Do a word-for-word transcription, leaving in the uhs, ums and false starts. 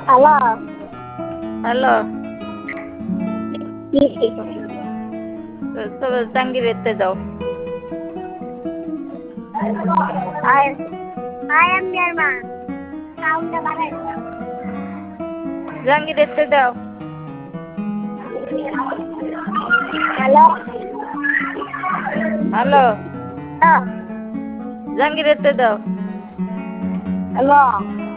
Hello. Hello. কি? তবে জাঙ্গিরেতে দাও। I I am your mom. সাউন্ডটা বাড়াই দাও। জাঙ্গিরেতে দাও। হ্যালো। হ্যালো। হ্যাঁ। জাঙ্গিরেতে দাও। হ্যালো।